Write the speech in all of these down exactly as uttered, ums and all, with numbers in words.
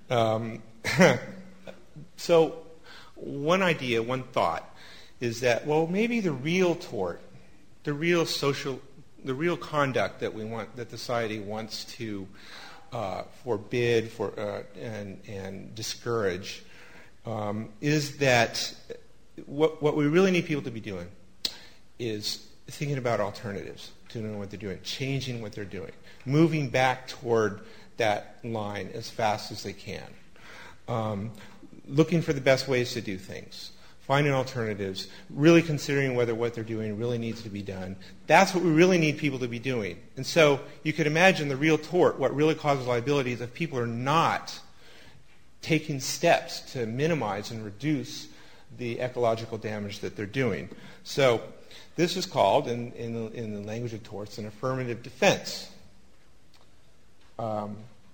Um, so one idea, one thought, is that, well, maybe the real tort, the real social, the real conduct that we want, that society wants to uh, forbid for, uh, and, and discourage, um, is that what, what we really need people to be doing is thinking about alternatives to knowing what they're doing, changing what they're doing, moving back toward that line as fast as they can, um, looking for the best ways to do things, finding alternatives, really considering whether what they're doing really needs to be done. That's what we really need people to be doing. And so you could imagine the real tort, what really causes liability, is if people are not taking steps to minimize and reduce the ecological damage that they're doing. So this is called, in, in, the, in the language of torts, an affirmative defense. Um,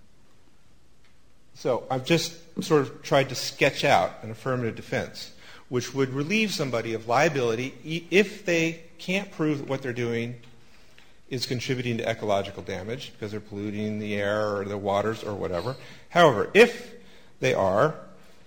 so I've just sort of tried to sketch out an affirmative defense, which would relieve somebody of liability if they can't prove that what they're doing is contributing to ecological damage because they're polluting the air or the waters or whatever. However, if they are,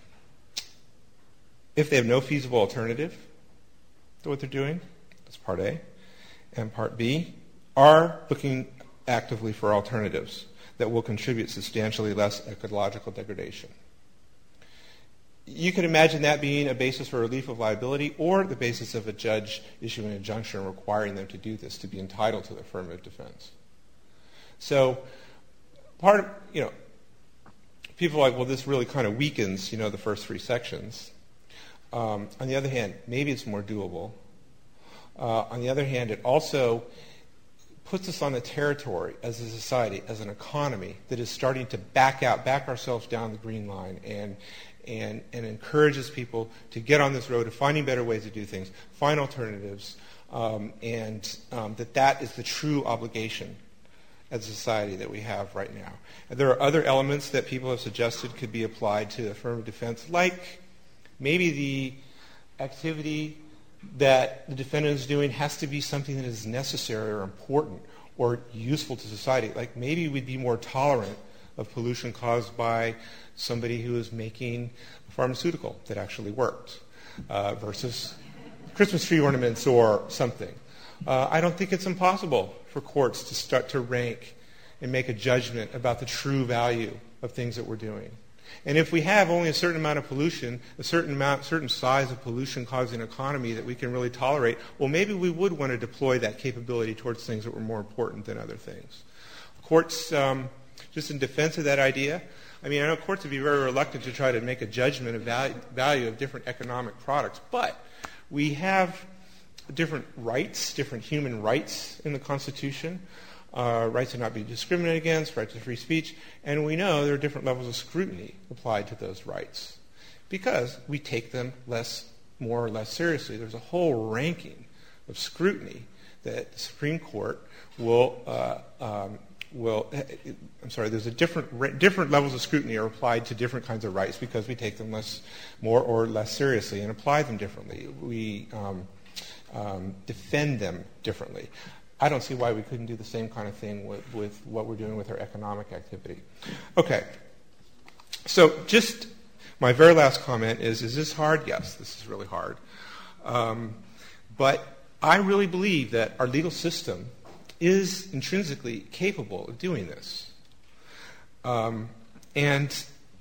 if they have no feasible alternative to what they're doing, that's part A, and part B, are looking actively for alternatives that will contribute substantially less ecological degradation. You could imagine that being a basis for relief of liability or the basis of a judge issuing an injunction requiring them to do this to be entitled to the affirmative defense. So part of, you know, people are like, well, this really kind of weakens, you know, the first three sections. Um, on the other hand, maybe it's more doable. Uh, on the other hand, it also puts us on the territory as a society, as an economy that is starting to back out, back ourselves down the green line and and, and encourages people to get on this road of finding better ways to do things, find alternatives, um, and um, that that is the true obligation as a society that we have right now. And there are other elements that people have suggested could be applied to affirmative defense, like maybe the activity that the defendant is doing has to be something that is necessary or important or useful to society. Like maybe we'd be more tolerant of pollution caused by somebody who is making a pharmaceutical that actually worked uh, versus Christmas tree ornaments or something. Uh, I don't think it's impossible for courts to start to rank and make a judgment about the true value of things that we're doing. And if we have only a certain amount of pollution, a certain amount, certain size of pollution causing an economy that we can really tolerate, well, maybe we would want to deploy that capability towards things that were more important than other things. Courts, um, just in defense of that idea, I mean, I know courts would be very reluctant to try to make a judgment of value, value of different economic products, but we have different rights, different human rights in the Constitution. Uh, rights to not be discriminated against, right to free speech, and we know there are different levels of scrutiny applied to those rights because we take them less, more or less seriously. There's a whole ranking of scrutiny that the Supreme Court will, uh, um, will. I'm sorry. There's a different different levels of scrutiny are applied to different kinds of rights because we take them less, more or less seriously and apply them differently. We um, um, defend them differently. I don't see why we couldn't do the same kind of thing with, with what we're doing with our economic activity. Okay. So just my very last comment is, is this hard? Yes, this is really hard. Um, but I really believe that our legal system is intrinsically capable of doing this. Um, and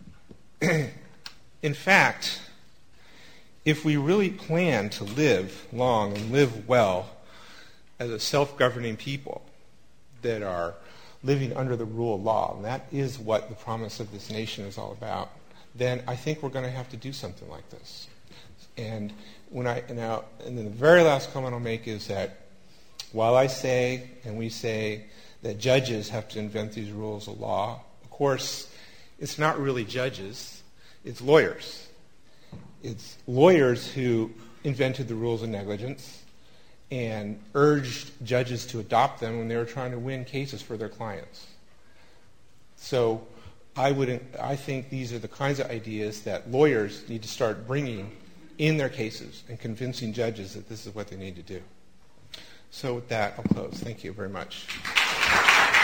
in fact, if we really plan to live long and live well as a self-governing people that are living under the rule of law, and that is what the promise of this nation is all about, then I think we're going to have to do something like this. And when I now, and then the very last comment I'll make is that while I say, and we say, that judges have to invent these rules of law, of course, it's not really judges, it's lawyers. It's lawyers who invented the rules of negligence and urged judges to adopt them when they were trying to win cases for their clients. So I would, I think these are the kinds of ideas that lawyers need to start bringing in their cases and convincing judges that this is what they need to do. So with that, I'll close. Thank you very much.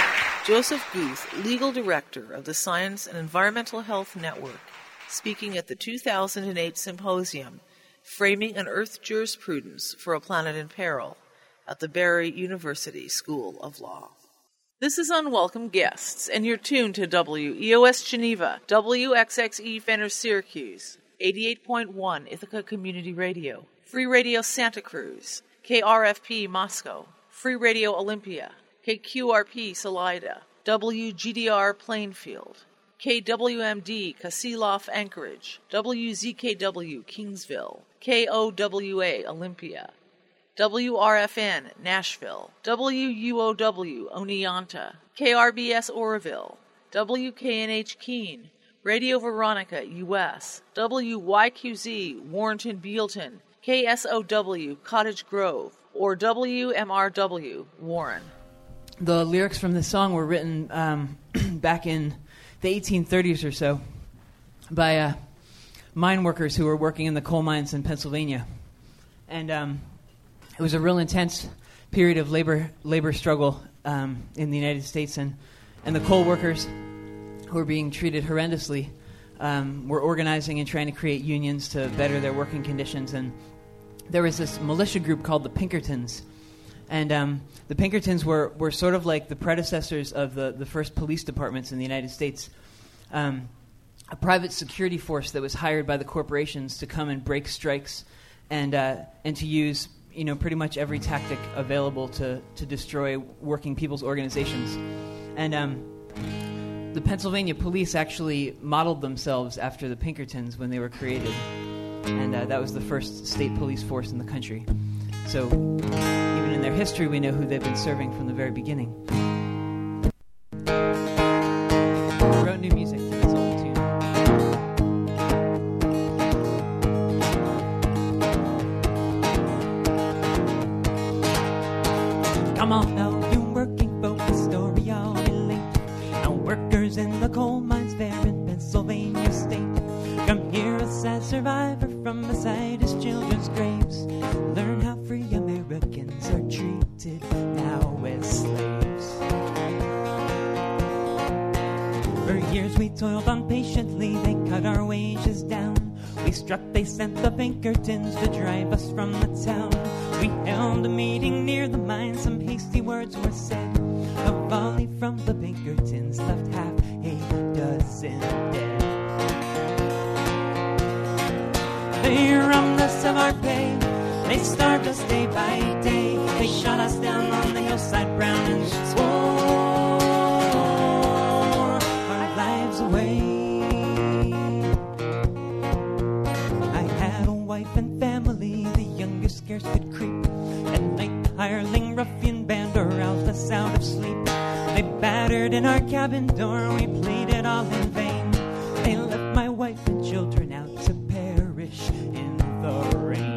Joseph Guth, Legal Director of the Science and Environmental Health Network, speaking at the two thousand eight Symposium, Framing an Earth Jurisprudence for a Planet in Peril, at the Barry University School of Law. This is Unwelcome Guests, and you're tuned to W E O S Geneva, W X X E Fenner Syracuse, eighty-eight point one Ithaca Community Radio, Free Radio Santa Cruz, K R F P Moscow, Free Radio Olympia, K Q R P Salida, W G D R Plainfield, K W M D Kasilof Anchorage, W Z K W Kingsville, K O W A Olympia, W R F N Nashville, W U O W Oneonta, K R B S Oroville, W K N H Keene, Radio Veronica U S, W Y Q Z Warrenton Bealton, K S O W Cottage Grove, or W M R W Warren. The lyrics from this song were written um, back in the eighteen thirties or so by uh, mine workers who were working in the coal mines in Pennsylvania. And um, it was a real intense period of labor labor struggle um, in the United States. And, and the coal workers who were being treated horrendously um, were organizing and trying to create unions to better their working conditions. And there was this militia group called the Pinkertons. And um, the Pinkertons were, were sort of like the predecessors of the, the first police departments in the United States, um, a private security force that was hired by the corporations to come and break strikes and uh, and to use you know pretty much every tactic available to, to destroy working people's organizations. And um, the Pennsylvania police actually modeled themselves after the Pinkertons when they were created, and uh, that was the first state police force in the country. So even in their history, we know who they've been serving from the very beginning. We wrote new music to this old tune. Come on now, you working folks, the story I'll relate. Now workers in the coal mines there in Pennsylvania state. Come hear a sad survivor from beside his children's graves. Learn how free Americans are treated now as slaves. For years we toiled on patiently, they cut our wages down. We struck, they sent the Pinkertons to drive us from the town. We held a meeting near the mine, some hasty words were said. A volley from the Pinkertons left half a dozen dead. They robbed us of our pay, they starved us day by day. They shot us down on the hillside, brown and swore our lives away. I had a wife and family, the youngest scarce could creep. At night, the hireling ruffian band aroused us out of sleep. They battered in our cabin door, we played it all in vain. They left my wife and children out to perish in the rain.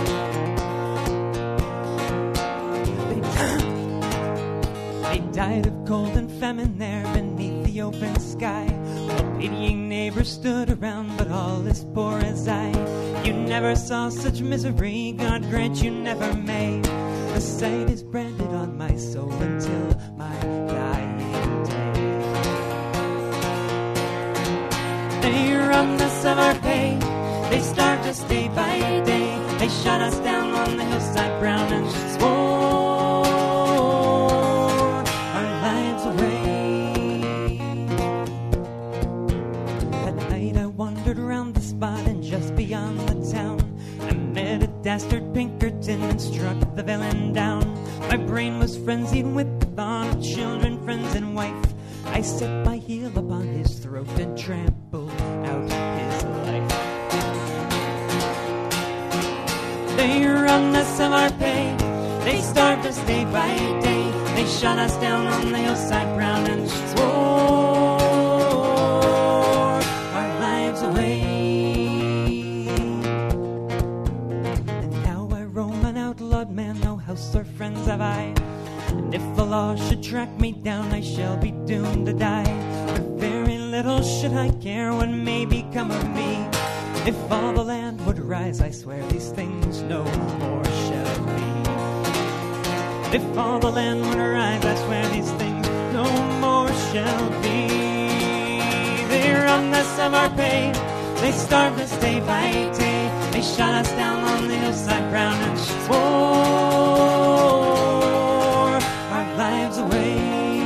They died of cold and famine there beneath the open sky. While pitying neighbors stood around, but all as poor as I. You never saw such misery, God grant you never may. The sight is branded on my soul until my dying day. They robbed us of our pay, they starved us day by day. They shot us down on the hillside, brown and swore our lives away. That night I wandered around the spot, and just beyond the town I met a dastard Pinkerton and struck the villain down. My brain was frenzied with the thought of children, friends, and wife. I set my heel upon his throat and trampled out his life. They robbed us of our pay, they starved us day by day. They shot us down on the hillside, brown and swore our lives away. And now I roam an outlawed man, no house or friends have I. And if the law should track me down, I shall be doomed to die. But very little should I care what may become of me. If all the land would rise, I swear these things no more shall be. If all the land would rise, I swear these things no more shall be. They wrong us of our pay, they starved us day by day, they shot us down on the hillside ground and swore our lives away.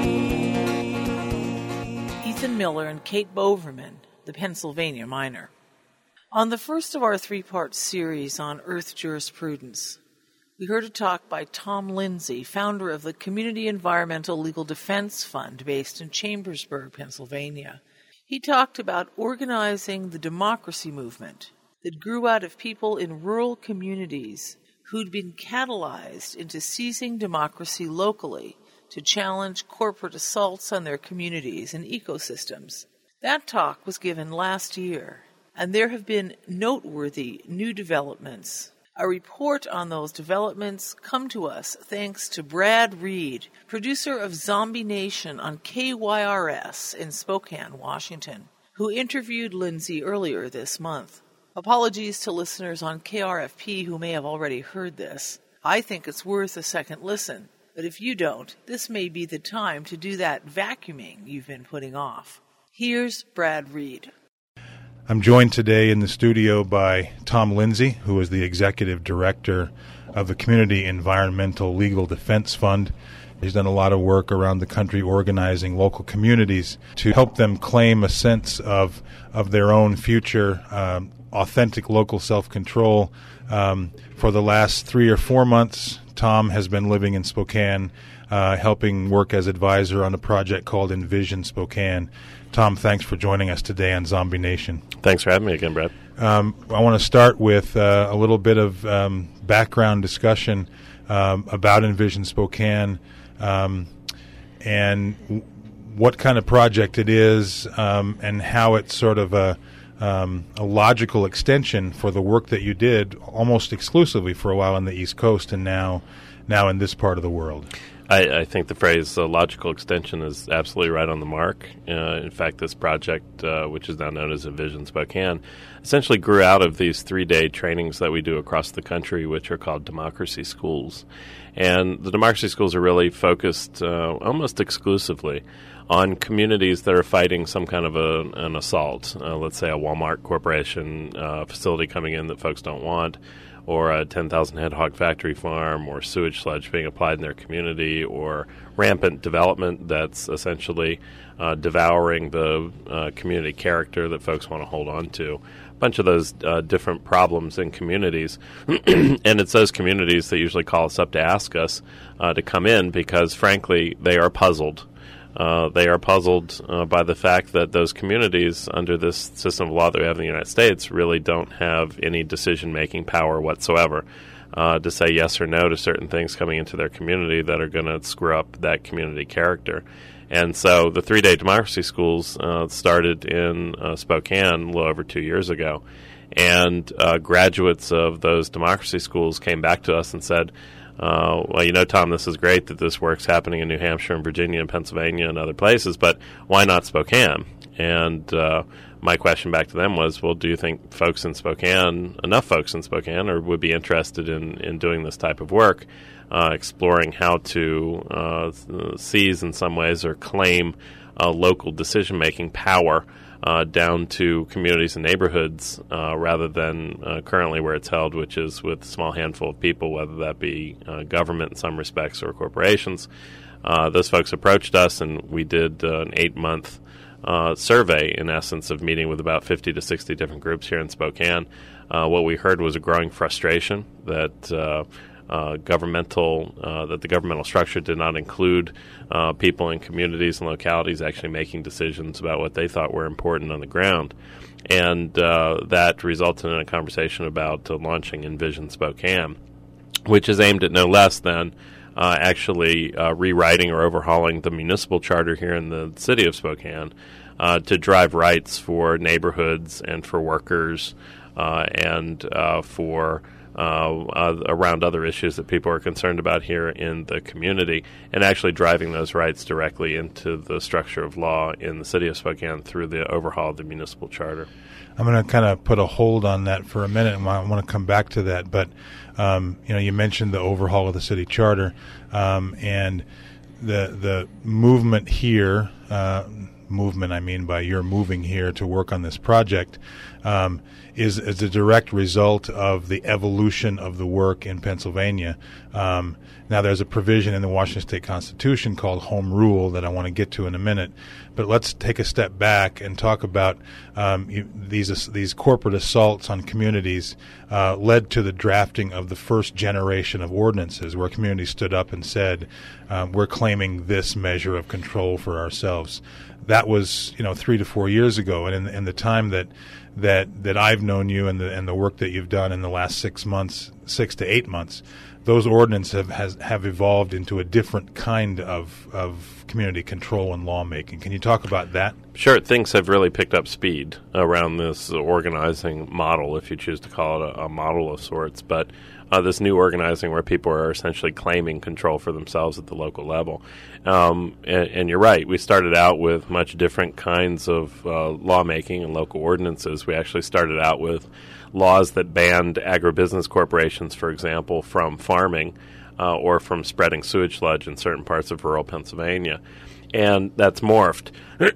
Ethan Miller and Kate Boverman, the Pennsylvania miner. On the first of our three-part series on Earth jurisprudence, we heard a talk by Tom Lindsay, founder of the Community Environmental Legal Defense Fund based in Chambersburg, Pennsylvania. He talked about organizing the democracy movement that grew out of people in rural communities who'd been catalyzed into seizing democracy locally to challenge corporate assaults on their communities and ecosystems. That talk was given last year, and there have been noteworthy new developments. A report on those developments come to us thanks to Brad Reed, producer of Zombie Nation on K Y R S in Spokane, Washington, who interviewed Lindsay earlier this month. Apologies to listeners on K R F P who may have already heard this. I think it's worth a second listen, but if you don't, this may be the time to do that vacuuming you've been putting off. Here's Brad Reed. I'm joined today in the studio by Tom Lindsay, who is the executive director of the Community Environmental Legal Defense Fund. He's done a lot of work around the country organizing local communities to help them claim a sense of of their own future, um, authentic local self-control. Um, for the last three or four months, Tom has been living in Spokane, uh, helping work as advisor on a project called Envision Spokane. Tom, thanks for joining us today on Zombie Nation. Thanks for having me again, Brad. Um, I want to start with uh, a little bit of um, background discussion um, about Envision Spokane um, and w- what kind of project it is um, and how it's sort of a, um, a logical extension for the work that you did almost exclusively for a while on the East Coast and now, now in this part of the world. I, I think the phrase uh, logical extension is absolutely right on the mark. Uh, in fact, this project, uh, which is now known as Envision Spokane, essentially grew out of these three-day trainings that we do across the country, which are called democracy schools. And the democracy schools are really focused uh, almost exclusively on communities that are fighting some kind of a, an assault. Uh, let's say a Walmart Corporation uh, facility coming in that folks don't want, or a ten thousand head hog factory farm, or sewage sludge being applied in their community, or rampant development that's essentially uh, devouring the uh, community character that folks want to hold on to. A bunch of those uh, different problems in communities. And it's those communities that usually call us up to ask us uh, to come in because, frankly, they are puzzled. Uh, they are puzzled uh, by the fact that those communities, under this system of law that we have in the United States, really don't have any decision-making power whatsoever uh, to say yes or no to certain things coming into their community that are going to screw up that community character. And so the three-day democracy schools uh, started in uh, Spokane a little over two years ago. And uh, graduates of those democracy schools came back to us and said, Uh, well, you know, Tom, this is great that this work's happening in New Hampshire and Virginia and Pennsylvania and other places, but why not Spokane? And uh, my question back to them was, well, do you think folks in Spokane, enough folks in Spokane, or would be interested in, in doing this type of work, uh, exploring how to uh, seize in some ways or claim uh, local decision-making power Uh, down to communities and neighborhoods uh, rather than uh, currently where it's held, which is with a small handful of people, whether that be uh, government in some respects or corporations. Uh, those folks approached us, and we did uh, an eight-month uh, survey, in essence, of meeting with about fifty to sixty different groups here in Spokane. Uh, what we heard was a growing frustration that uh, Uh, governmental, uh, that the governmental structure did not include uh, people in communities and localities actually making decisions about what they thought were important on the ground. And uh, that resulted in a conversation about uh, launching Envision Spokane, which is aimed at no less than uh, actually uh, rewriting or overhauling the municipal charter here in the city of Spokane uh, to drive rights for neighborhoods and for workers uh, and uh, for Uh, uh, around other issues that people are concerned about here in the community, and actually driving those rights directly into the structure of law in the city of Spokane through the overhaul of the municipal charter. I'm going to kind of put a hold on that for a minute, and I want to come back to that. But um, you know, you mentioned the overhaul of the city charter, um, and the the movement here, uh, movement I mean by you're moving here to work on this project, um, is, is a direct result of the evolution of the work in Pennsylvania. Um, now, there's a provision in the Washington State Constitution called Home Rule that I want to get to in a minute. But let's take a step back and talk about um, you, these these corporate assaults on communities uh, led to the drafting of the first generation of ordinances, where communities stood up and said, um, "We're claiming this measure of control for ourselves." That was, you know, three to four years ago, and in, in the time that that that I've known you and the and the work that you've done in the last six months, six to eight months, those ordinances have has, have evolved into a different kind of of community control and lawmaking. Can you talk about that? Sure. Things have really picked up speed around this organizing model, if you choose to call it a, a model of sorts. But uh, this new organizing where people are essentially claiming control for themselves at the local level. Um, and, and you're right. We started out with much different kinds of uh, lawmaking and local ordinances. We actually started out with laws that banned agribusiness corporations, for example, from farming uh, or from spreading sewage sludge in certain parts of rural Pennsylvania. And that's morphed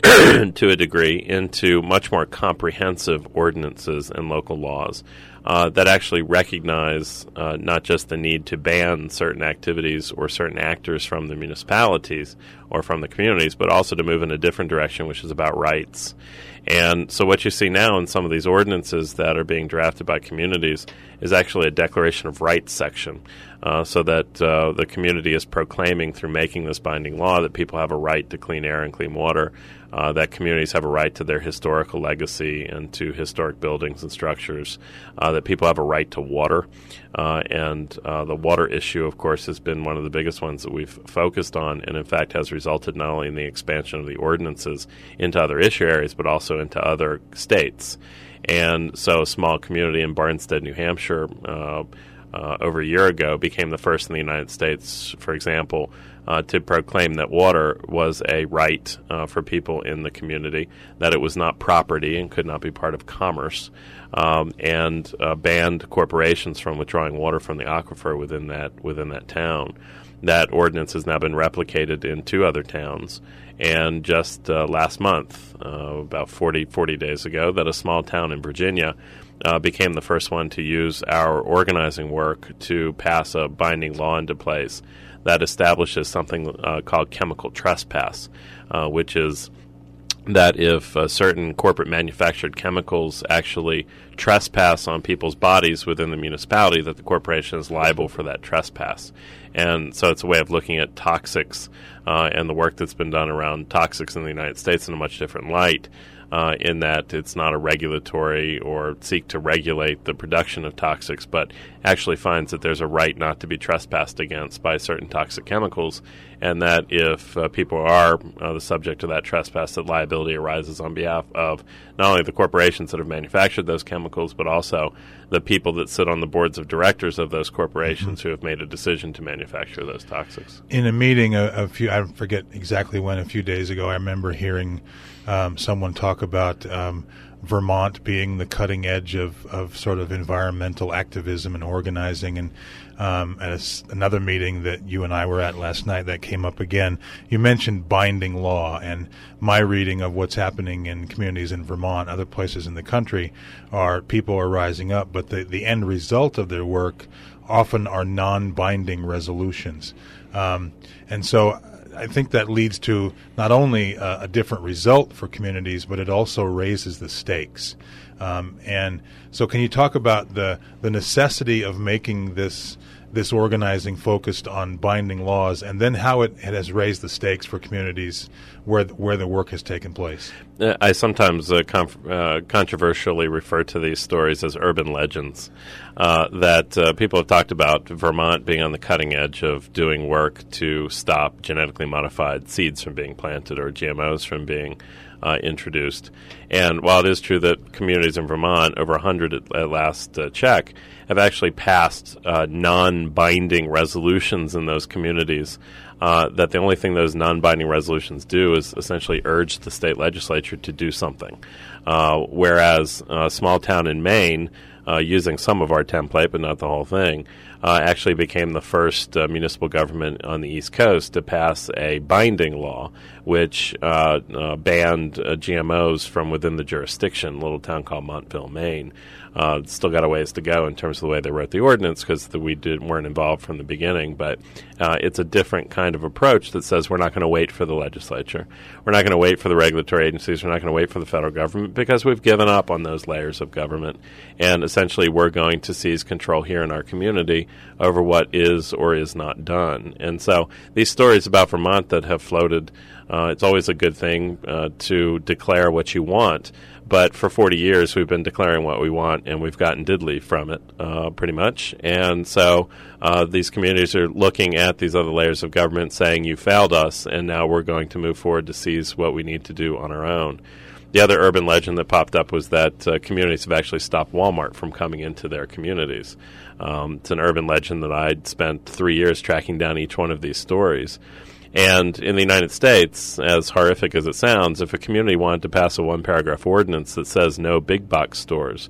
to a degree into much more comprehensive ordinances and local laws uh, that actually recognize uh, not just the need to ban certain activities or certain actors from the municipalities or from the communities, but also to move in a different direction, which is about rights. And so what you see now in some of these ordinances that are being drafted by communities is actually a Declaration of Rights section, uh, so that uh, the community is proclaiming through making this binding law that people have a right to clean air and clean water, uh, that communities have a right to their historical legacy and to historic buildings and structures, uh, that people have a right to water. Uh, and uh, the water issue, of course, has been one of the biggest ones that we've focused on, and in fact has resulted not only in the expansion of the ordinances into other issue areas, but also into other states. And so a small community in Barnstead, New Hampshire, uh, uh, over a year ago became the first in the United States, for example, uh, to proclaim that water was a right uh, for people in the community, that it was not property and could not be part of commerce, um, and uh, banned corporations from withdrawing water from the aquifer within that within that town. That ordinance has now been replicated in two other towns. And just uh, last month, uh, about forty, forty days ago, that a small town in Virginia uh, became the first one to use our organizing work to pass a binding law into place that establishes something uh, called chemical trespass, uh, which is that if uh, certain corporate manufactured chemicals actually trespass on people's bodies within the municipality, that the corporation is liable for that trespass. And so it's a way of looking at toxics uh, and the work that's been done around toxics in the United States in a much different light, uh, in that it's not a regulatory or seek to regulate the production of toxics, but actually finds that there's a right not to be trespassed against by certain toxic chemicals, and that if uh, people are uh, the subject of that trespass, that liability arises on behalf of not only the corporations that have manufactured those chemicals, but also the people that sit on the boards of directors of those corporations mm-hmm. who have made a decision to manufacture those toxics. In a meeting a, a few, I forget exactly when, a few days ago, I remember hearing um, someone talk about um, Vermont being the cutting edge of, of sort of environmental activism and organizing. And um, at a, another meeting that you and I were at last night that came up again, you mentioned binding law. And my reading of what's happening in communities in Vermont, other places in the country, are people are rising up, but the, the end result of their work often are non-binding resolutions. Um, and so I think that leads to not only a, a different result for communities, but it also raises the stakes. Um, and so can you talk about the, the necessity of making this this organizing focused on binding laws, and then how it, it has raised the stakes for communities where the, where the work has taken place? I sometimes uh, conf- uh, controversially refer to these stories as urban legends, uh, that uh, people have talked about Vermont being on the cutting edge of doing work to stop genetically modified seeds from being planted or G M Os from being uh, introduced. And while it is true that communities in Vermont, over one hundred at, at last uh, check, have actually passed uh, non-binding resolutions in those communities uh, that the only thing those non-binding resolutions do is essentially urge the state legislature to do something. Uh, whereas a small town in Maine, uh, using some of our template but not the whole thing, uh, actually became the first uh, municipal government on the East Coast to pass a binding law which uh, uh, banned uh, G M Os from within the jurisdiction, a little town called Montville, Maine. Uh, still got a ways to go in terms of the way they wrote the ordinance because the, we did, weren't involved from the beginning. But uh, it's a different kind of approach that says we're not going to wait for the legislature. We're not going to wait for the regulatory agencies. We're not going to wait for the federal government because we've given up on those layers of government. And essentially we're going to seize control here in our community over what is or is not done. And so these stories about Vermont that have floated, uh, it's always a good thing uh, to declare what you want. But for forty years, we've been declaring what we want, and we've gotten diddly from it, uh, pretty much. And so uh, these communities are looking at these other layers of government saying, you failed us, and now we're going to move forward to seize what we need to do on our own. The other urban legend that popped up was that uh, communities have actually stopped Walmart from coming into their communities. Um, it's an urban legend that I'd spent three years tracking down each one of these stories. And in the United States, as horrific as it sounds, if a community wanted to pass a one-paragraph ordinance that says no big-box stores,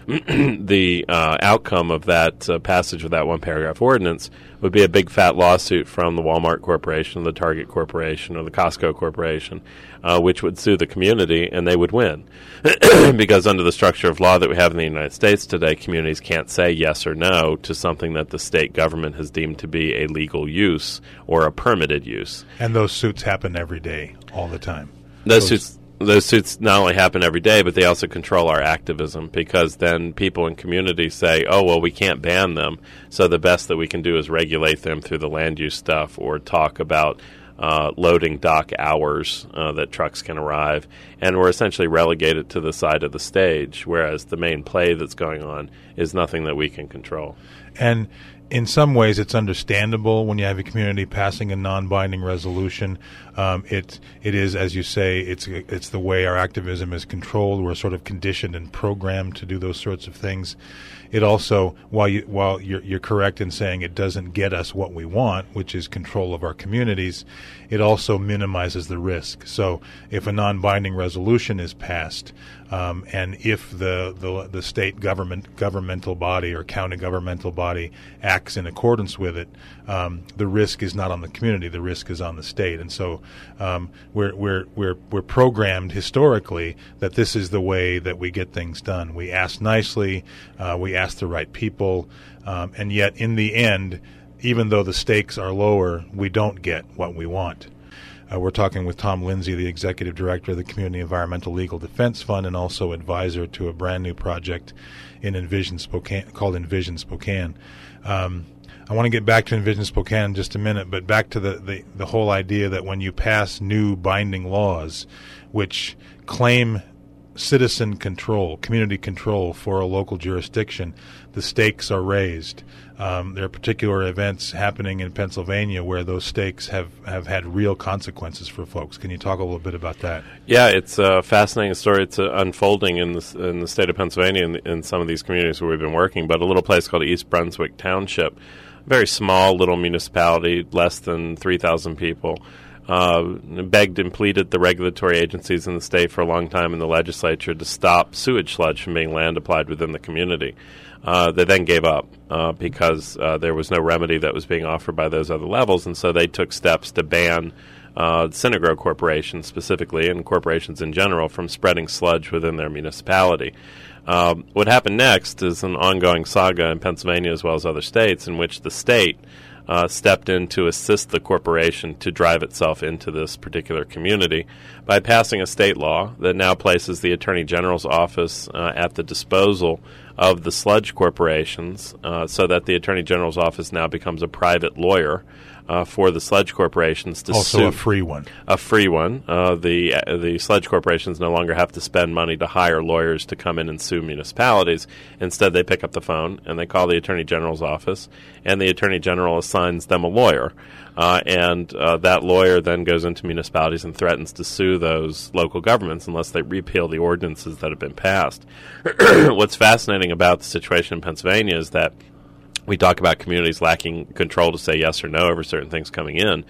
the uh, outcome of that uh, passage of that one-paragraph ordinance would be a big fat lawsuit from the Walmart Corporation, the Target Corporation, or the Costco Corporation, uh, which would sue the community, and they would win. Because under the structure of law that we have in the United States today, communities can't say yes or no to something that the state government has deemed to be a legal use or a permitted use. And those suits happen every day, all the time. Those, those suits... Those suits not only happen every day, but they also control our activism because then people in communities say, oh, well, we can't ban them, so the best that we can do is regulate them through the land use stuff or talk about uh, loading dock hours uh, that trucks can arrive. And we're essentially relegated to the side of the stage, whereas the main play that's going on is nothing that we can control. And in some ways, it's understandable when you have a community passing a non-binding resolution. Um, it it is, as you say, it's it's the way our activism is controlled. We're sort of conditioned and programmed to do those sorts of things. It also, while you while you're, you're correct in saying it doesn't get us what we want, which is control of our communities, it also minimizes the risk. So, if a non-binding resolution is passed, um, and if the, the the state government governmental body or county governmental body acts in accordance with it, um, the risk is not on the community. The risk is on the state. And so, um, we're we're we're we're programmed historically that this is the way that we get things done. We ask nicely. Uh, we ask the right people, um, and yet in the end, even though the stakes are lower, we don't get what we want. Uh, we're talking with Tom Lindsay, the Executive Director of the Community Environmental Legal Defense Fund and also advisor to a brand new project in Envision Spokane called Envision Spokane. Um, I want to get back to Envision Spokane in just a minute, but back to the, the, the whole idea that when you pass new binding laws which claim citizen control, community control for a local jurisdiction, the stakes are raised. Um, there are particular events happening in Pennsylvania where those stakes have, have had real consequences for folks. Can you talk a little bit about that? Yeah, it's a fascinating story. It's uh, unfolding in the, in the state of Pennsylvania in, in some of these communities where we've been working, but a little place called East Brunswick Township, very small little municipality, less than three thousand people, Uh, begged and pleaded the regulatory agencies in the state for a long time in the legislature to stop sewage sludge from being land applied within the community. Uh, they then gave up uh, because uh, there was no remedy that was being offered by those other levels, and so they took steps to ban uh, Synagro Corporation specifically, and corporations in general, from spreading sludge within their municipality. Um, what happened next is an ongoing saga in Pennsylvania as well as other states in which the state Uh, stepped in to assist the corporation to drive itself into this particular community by passing a state law that now places the Attorney General's office uh, at the disposal of the sludge corporations uh, so that the Attorney General's office now becomes a private lawyer uh, for the sludge corporations to also sue. a free one. A free one. Uh, the uh, the sludge corporations no longer have to spend money to hire lawyers to come in and sue municipalities. Instead, they pick up the phone and they call the Attorney General's office, and the Attorney General assigns them a lawyer. Uh, and uh, that lawyer then goes into municipalities and threatens to sue those local governments unless they repeal the ordinances that have been passed. What's fascinating about the situation in Pennsylvania is that we talk about communities lacking control to say yes or no over certain things coming in.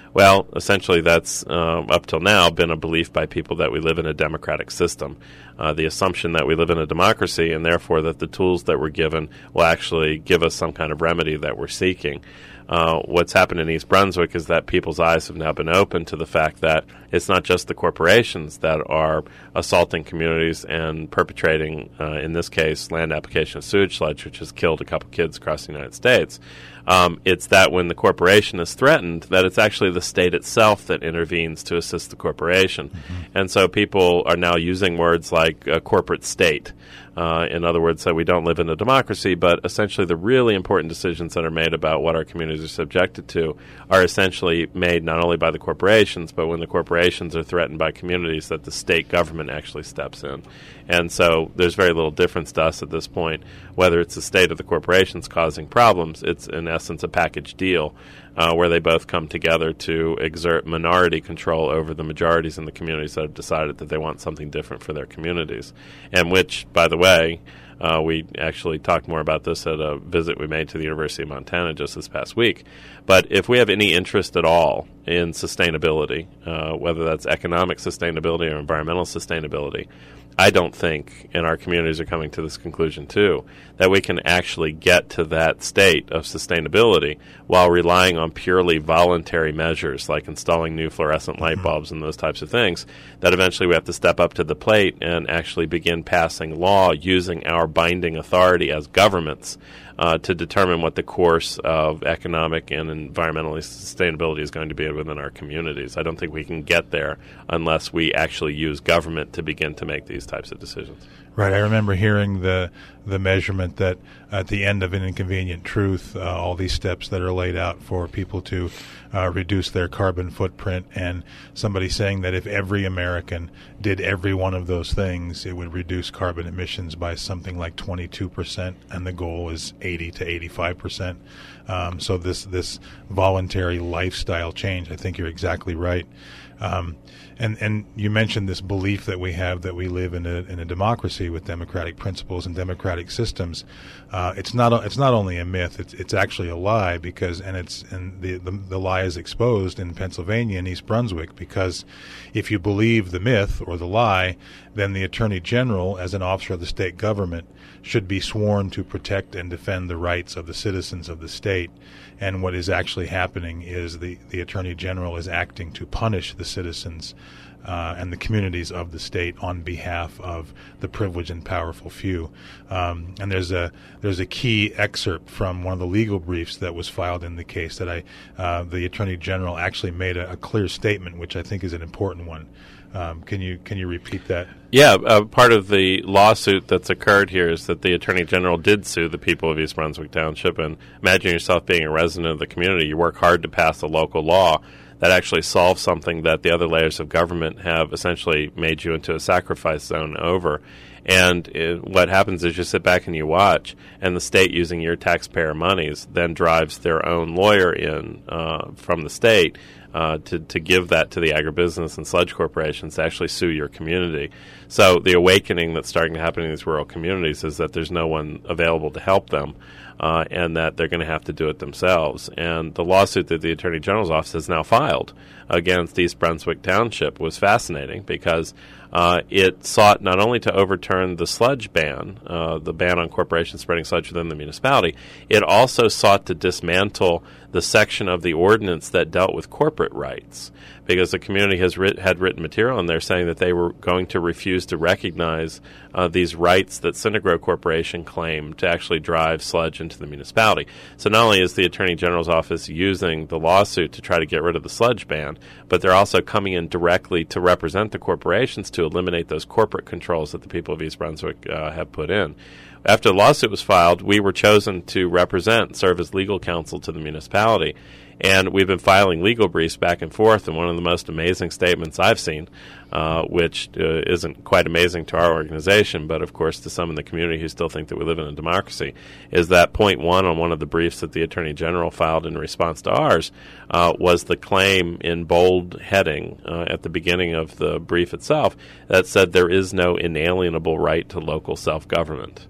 Well, essentially that's um, up till now been a belief by people that we live in a democratic system. Uh, the assumption that we live in a democracy and therefore that the tools that we're given will actually give us some kind of remedy that we're seeking. Uh, what's happened in East Brunswick is that people's eyes have now been opened to the fact that it's not just the corporations that are assaulting communities and perpetrating, uh, in this case, land application of sewage sludge, which has killed a couple kids across the United States. Um, it's that when the corporation is threatened, that it's actually the state itself that intervenes to assist the corporation. Mm-hmm. And so people are now using words like uh, corporate state. Uh, in other words, that we don't live in a democracy, but essentially the really important decisions that are made about what our communities are subjected to are essentially made not only by the corporations, but when the corporations are threatened by communities, that the state government actually steps in. And so there's very little difference to us at this point, whether it's the state or the corporations causing problems. It's, in essence, a package deal uh, where they both come together to exert minority control over the majorities in the communities that have decided that they want something different for their communities. And which, by the way, uh, we actually talked more about this at a visit we made to the University of Montana just this past week. But if we have any interest at all in sustainability, uh, whether that's economic sustainability or environmental sustainability, I don't think, and our communities are coming to this conclusion too, that we can actually get to that state of sustainability while relying on purely voluntary measures like installing new fluorescent light bulbs and those types of things, that eventually we have to step up to the plate and actually begin passing law using our binding authority as governments uh, to determine what the course of economic and environmental sustainability is going to be within our communities. I don't think we can get there unless we actually use government to begin to make these types of decisions. Right. I remember hearing the the measurement that at the end of An Inconvenient Truth, uh, all these steps that are laid out for people to uh, reduce their carbon footprint, and somebody saying that if every American did every one of those things, it would reduce carbon emissions by something like twenty-two percent, and the goal is eighty to eighty-five percent. Um, so this, this voluntary lifestyle change, I think you're exactly right. Um, and, and you mentioned this belief that we have that we live in a, in a democracy with democratic principles and democratic systems. Uh, it's not a, it's not only a myth; it's it's actually a lie, because and it's and the, the the lie is exposed in Pennsylvania and East Brunswick, because if you believe the myth or the lie, then the Attorney General, as an officer of the state government, should be sworn to protect and defend the rights of the citizens of the state. And what is actually happening is the, the Attorney General is acting to punish the citizens uh, and the communities of the state on behalf of the privileged and powerful few. Um, and there's a there's a key excerpt from one of the legal briefs that was filed in the case that I uh, the Attorney General actually made a, a clear statement, which I think is an important one. Um, can you can you repeat that? Yeah, uh, part of the lawsuit that's occurred here is that the Attorney General did sue the people of East Brunswick Township. And imagine yourself being a resident of the community. You work hard to pass a local law that actually solves something that the other layers of government have essentially made you into a sacrifice zone over. And it, what happens is you sit back and you watch, and the state, using your taxpayer monies, then drives their own lawyer in uh, from the state uh, to, to give that to the agribusiness and sludge corporations to actually sue your community. So the awakening that's starting to happen in these rural communities is that there's no one available to help them, uh, and that they're going to have to do it themselves. And the lawsuit that the Attorney General's office has now filed against East Brunswick Township was fascinating, because Uh, it sought not only to overturn the sludge ban, uh, the ban on corporations spreading sludge within the municipality, it also sought to dismantle the section of the ordinance that dealt with corporate rights, because the community has writ- had written material in there saying that they were going to refuse to recognize uh, these rights that Synagro Corporation claimed to actually drive sludge into the municipality. So not only is the Attorney General's office using the lawsuit to try to get rid of the sludge ban, but they're also coming in directly to represent the corporations to eliminate those corporate controls that the people of East Brunswick uh, have put in. After the lawsuit was filed, we were chosen to represent, serve as legal counsel to the municipality. And we've been filing legal briefs back and forth, and one of the most amazing statements I've seen, uh, which uh, isn't quite amazing to our organization, but of course to some in the community who still think that we live in a democracy, is that point one on one of the briefs that the Attorney General filed in response to ours uh, was the claim in bold heading uh, at the beginning of the brief itself that said there is no inalienable right to local self-government.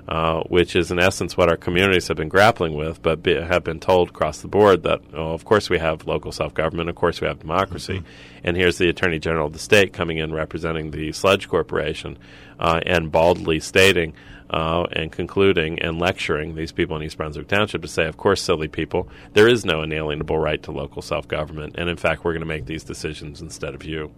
uh, which is in essence what our communities have been grappling with, but be, have been told across the board that, oh, of course we have local self-government, of course we have democracy, mm-hmm. and here's the Attorney General of the state coming in representing the Sledge Corporation uh, and baldly stating uh, and concluding and lecturing these people in East Brunswick Township to say, of course, silly people, there is no inalienable right to local self-government, and in fact we're going to make these decisions instead of you.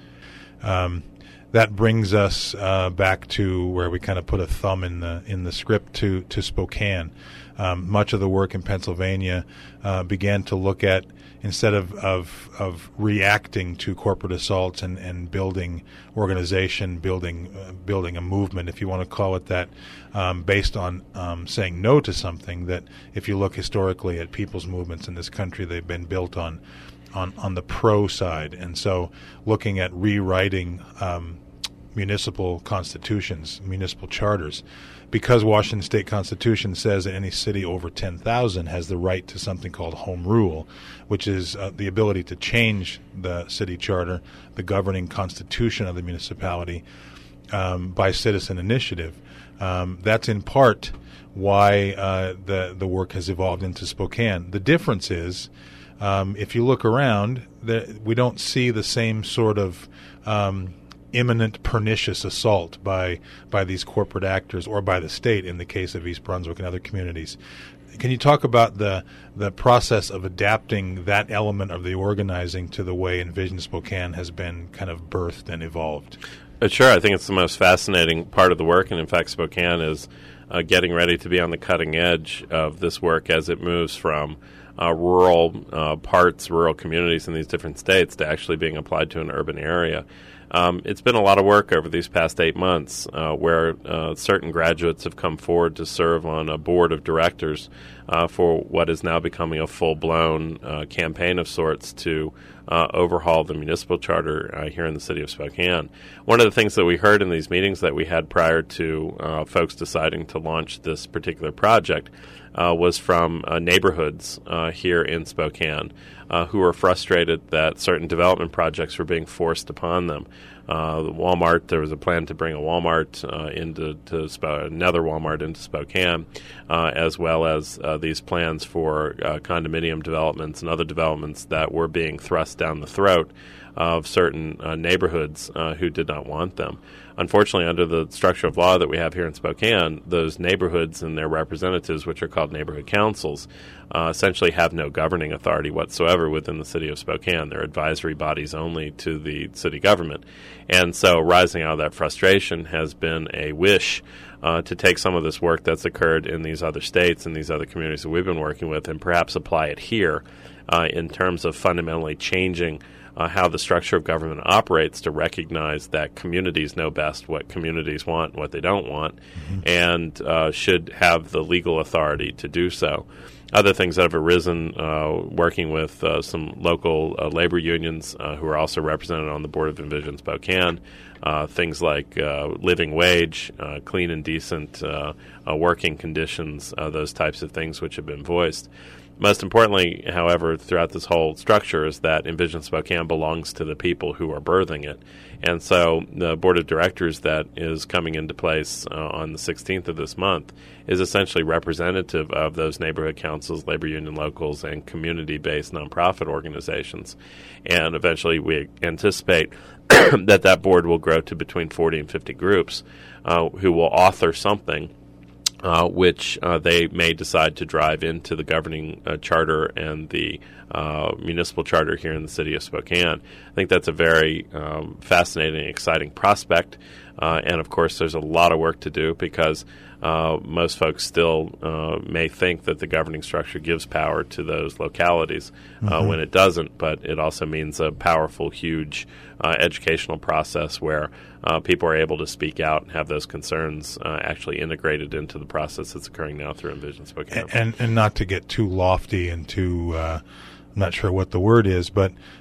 Um, that brings us uh, back to where we kind of put a thumb in the in the script to to Spokane. Um, much of the work in Pennsylvania uh, began to look at, instead of of, of reacting to corporate assaults and, and building organization, building uh, building a movement, if you want to call it that, um, based on um, saying no to something. That if you look historically at people's movements in this country, they've been built on. On, on the pro side, and so looking at rewriting um, municipal constitutions, municipal charters, because Washington State Constitution says that any city over ten thousand has the right to something called home rule, which is uh, the ability to change the city charter, the governing constitution of the municipality, um, by citizen initiative. Um, that's in part why uh, the the work has evolved into Spokane. The difference is, Um, if you look around, the, we don't see the same sort of um, imminent pernicious assault by by these corporate actors or by the state in the case of East Brunswick and other communities. Can you talk about the the process of adapting that element of the organizing to the way Envision Spokane has been kind of birthed and evolved? Uh, sure. I think it's the most fascinating part of the work, and in fact Spokane is uh, getting ready to be on the cutting edge of this work as it moves from Uh, rural uh, parts, rural communities in these different states to actually being applied to an urban area. Um, it's been a lot of work over these past eight months uh, where uh, certain graduates have come forward to serve on a board of directors uh, for what is now becoming a full-blown uh, campaign of sorts to uh, overhaul the municipal charter uh, here in the city of Spokane. One of the things that we heard in these meetings that we had prior to uh, folks deciding to launch this particular project Uh, was from uh, neighborhoods uh, here in Spokane uh, who were frustrated that certain development projects were being forced upon them. Uh, the Walmart, there was a plan to bring a Walmart uh, into to Sp- another Walmart into Spokane, uh, as well as uh, these plans for uh, condominium developments and other developments that were being thrust down the throat of certain uh, neighborhoods uh, who did not want them. Unfortunately, under the structure of law that we have here in Spokane, those neighborhoods and their representatives, which are called neighborhood councils, uh, essentially have no governing authority whatsoever within the city of Spokane. They're advisory bodies only to the city government. And so rising out of that frustration has been a wish uh, to take some of this work that's occurred in these other states and these other communities that we've been working with and perhaps apply it here uh, in terms of fundamentally changing Uh, how the structure of government operates to recognize that communities know best what communities want and what they don't want, mm-hmm. and uh, should have the legal authority to do so. Other things that have arisen uh, working with uh, some local uh, labor unions uh, who are also represented on the board of Envision Spokane, uh, things like uh, living wage, uh, clean and decent uh, uh, working conditions, uh, those types of things which have been voiced. Most importantly, however, throughout this whole structure is that Envision Spokane belongs to the people who are birthing it. And so the board of directors that is coming into place uh, on the sixteenth of this month is essentially representative of those neighborhood councils, labor union locals, and community-based nonprofit organizations. And eventually we anticipate that that board will grow to between forty and fifty groups uh, who will author something Uh, which uh, they may decide to drive into the governing uh, charter and the uh, municipal charter here in the city of Spokane. I think that's a very um, fascinating, exciting prospect. Uh, and, of course, there's a lot of work to do because uh, most folks still uh, may think that the governing structure gives power to those localities uh, mm-hmm. when it doesn't. But it also means a powerful, huge uh, educational process where uh, people are able to speak out and have those concerns uh, actually integrated into the process that's occurring now through Envision Spokane. And, and, and not to get too lofty and too, uh, I'm not sure what the word is, but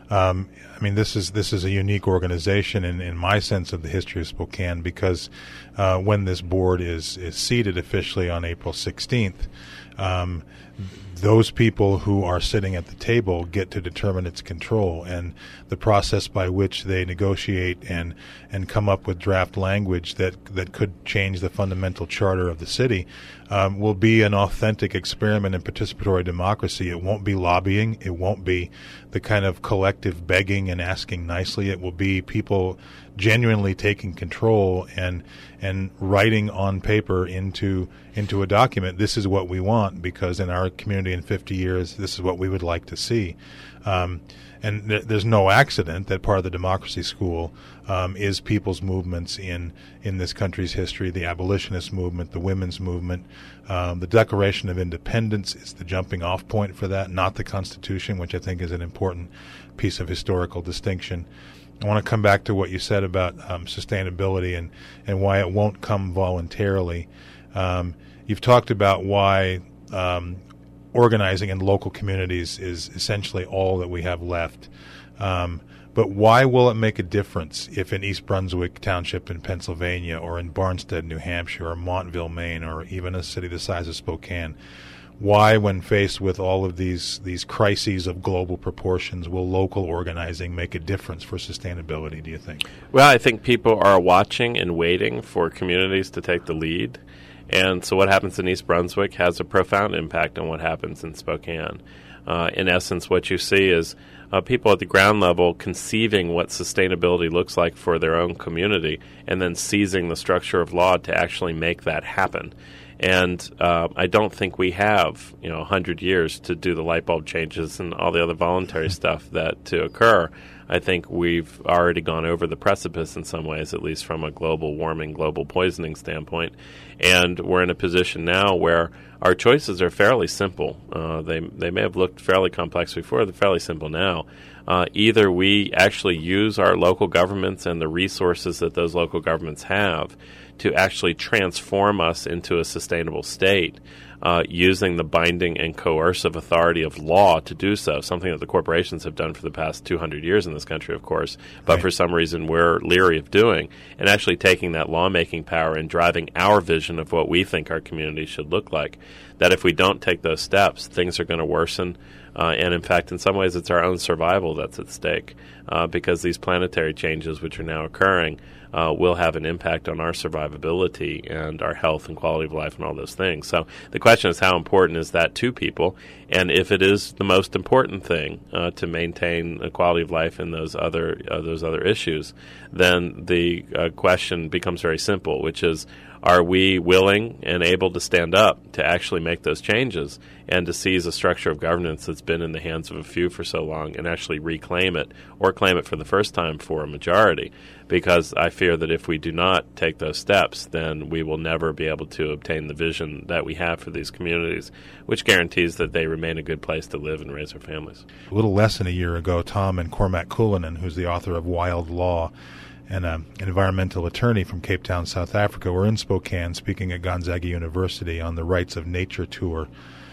Um, I mean, this is this is a unique organization in, in my sense of the history of Spokane, because uh, when this board is, is seated officially on April sixteenth, um, those people who are sitting at the table get to determine its control, and the process by which they negotiate and and come up with draft language that that could change the fundamental charter of the city um, will be an authentic experiment in participatory democracy. It won't be lobbying. It won't be the kind of collective begging and asking nicely. It will be people genuinely taking control and and writing on paper into into a document, this is what we want, because in our community in fifty years, this is what we would like to see. Um, and th- there's no accident that part of the Democracy School um, is people's movements in, in this country's history, the abolitionist movement, the women's movement. Um, the Declaration of Independence is the jumping off point for that, not the Constitution, which I think is an important piece of historical distinction. I want to come back to what you said about um, sustainability and, and why it won't come voluntarily. Um, you've talked about why um, organizing in local communities is essentially all that we have left. Um, but why will it make a difference if in East Brunswick Township in Pennsylvania, or in Barnstead, New Hampshire, or Montville, Maine, or even a city the size of Spokane, why, when faced with all of these these crises of global proportions, will local organizing make a difference for sustainability, do you think? Well, I think people are watching and waiting for communities to take the lead. And so what happens in East Brunswick has a profound impact on what happens in Spokane. Uh, in essence, what you see is uh, people at the ground level conceiving what sustainability looks like for their own community, and then seizing the structure of law to actually make that happen. And uh, I don't think we have, you know, one hundred years to do the light bulb changes and all the other voluntary stuff that to occur. I think we've already gone over the precipice in some ways, at least from a global warming, global poisoning standpoint. And we're in a position now where our choices are fairly simple. Uh, they they may have looked fairly complex before. They're fairly simple now. Uh, either we actually use our local governments and the resources that those local governments have to actually transform us into a sustainable state, uh, using the binding and coercive authority of law to do so, something that the corporations have done for the past two hundred years in this country, of course, but right. for some reason we're leery of doing, and actually taking that lawmaking power and driving our vision of what we think our community should look like. That if we don't take those steps, things are going to worsen. Uh, and, in fact, in some ways, it's our own survival that's at stake, uh, because these planetary changes which are now occurring uh, will have an impact on our survivability and our health and quality of life and all those things. So the question is, how important is that to people? And if it is the most important thing uh, to maintain the quality of life and those other uh, those other issues, then the uh, question becomes very simple, which is, are we willing and able to stand up to actually make those changes and to seize a structure of governance that's been in the hands of a few for so long and actually reclaim it, or claim it for the first time for a majority? Because I fear that if we do not take those steps, then we will never be able to obtain the vision that we have for these communities, which guarantees that they remain a good place to live and raise our families. A little less than a year ago, Tom and Cormac Cullinan, who's the author of Wild Law, and an environmental attorney from Cape Town, South Africa, were in Spokane speaking at Gonzaga University on the Rights of Nature tour.